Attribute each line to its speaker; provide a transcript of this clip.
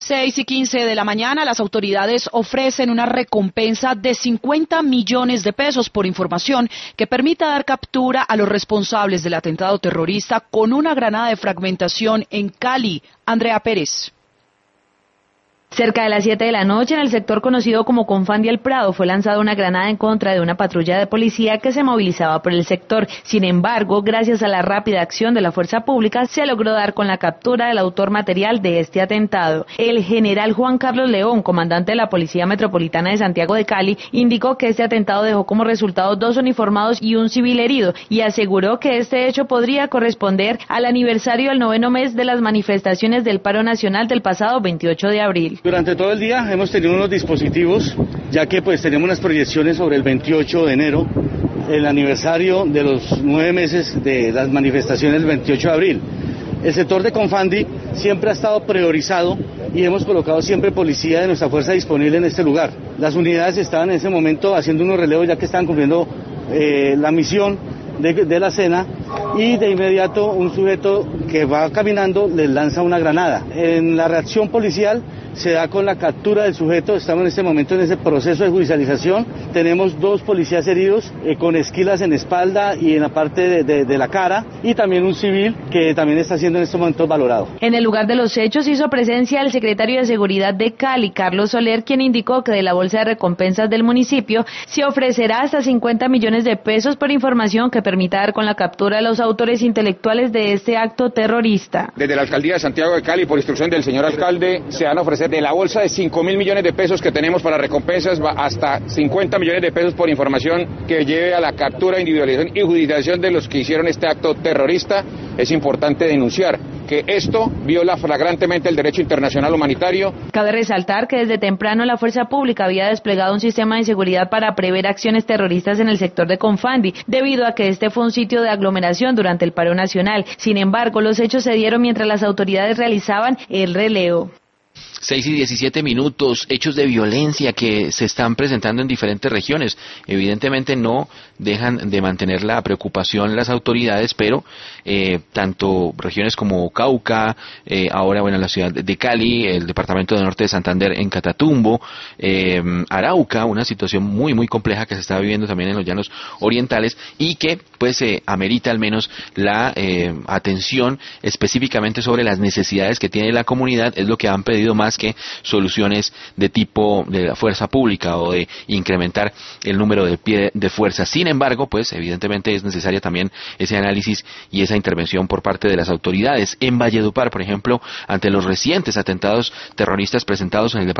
Speaker 1: 6:15 de la mañana, las autoridades ofrecen una recompensa de 50 millones de pesos por información que permita dar captura a los responsables del atentado terrorista con una granada de fragmentación en Cali. Andrea Pérez.
Speaker 2: Cerca de las 7 de la noche, en el sector conocido como Confandi El Prado, fue lanzada una granada en contra de una patrulla de policía que se movilizaba por el sector. Sin embargo, gracias a la rápida acción de la fuerza pública, se logró dar con la captura del autor material de este atentado. El general Juan Carlos León, comandante de la Policía Metropolitana de Santiago de Cali, indicó que este atentado dejó como resultado 2 uniformados y un civil herido, y aseguró que este hecho podría corresponder al aniversario del 9º mes de las manifestaciones del paro nacional del pasado 28 de abril.
Speaker 3: Durante todo el día hemos tenido unos dispositivos, ya que tenemos unas proyecciones sobre el 28 de enero, el aniversario de los 9 meses de las manifestaciones del 28 de abril. El sector de Confandi siempre ha estado priorizado y hemos colocado siempre policía de nuestra fuerza disponible en este lugar. Las unidades estaban en ese momento haciendo unos relevos ya que estaban cumpliendo la misión de la cena, y de inmediato un sujeto que va caminando les lanza una granada. En la reacción policial se da con la captura del sujeto. Estamos en este momento en ese proceso de judicialización. Tenemos 2 policías heridos con esquilas en espalda y en la parte de la cara, y también un civil que también está siendo en estos momentos valorado.
Speaker 2: En el lugar de los hechos hizo presencia el secretario de Seguridad de Cali, Carlos Soler, quien indicó que de la bolsa de recompensas del municipio se ofrecerá hasta 50 millones de pesos por información que permita dar con la captura de los autores intelectuales de este acto terrorista.
Speaker 4: Desde la Alcaldía de Santiago de Cali, por instrucción del señor alcalde, se van a ofrecer de la bolsa de 5.000 millones de pesos que tenemos para recompensas hasta 50 millones de pesos por información que lleve a la captura, individualización y judicialización de los que hicieron este acto terrorista. Es importante denunciar que esto viola flagrantemente el derecho internacional humanitario.
Speaker 2: Cabe resaltar que desde temprano la fuerza pública había desplegado un sistema de seguridad para prever acciones terroristas en el sector de Confandi, debido a que este fue un sitio de aglomeración durante el paro nacional. Sin embargo, los hechos se dieron mientras las autoridades realizaban el relevo.
Speaker 5: 6:17, hechos de violencia que se están presentando en diferentes regiones. Evidentemente no dejan de mantener la preocupación las autoridades, pero tanto regiones como Cauca, ahora la ciudad de Cali, el departamento de Norte de Santander en Catatumbo, Arauca, una situación muy muy compleja que se está viviendo también en los llanos orientales y que amerita al menos la atención específicamente sobre las necesidades que tiene la comunidad. Es lo que han pedido más que soluciones de tipo de la fuerza pública o de incrementar el número de pie de fuerza. Sin embargo, evidentemente es necesaria también ese análisis y esa intervención por parte de las autoridades. En Valledupar, por ejemplo, ante los recientes atentados terroristas presentados en el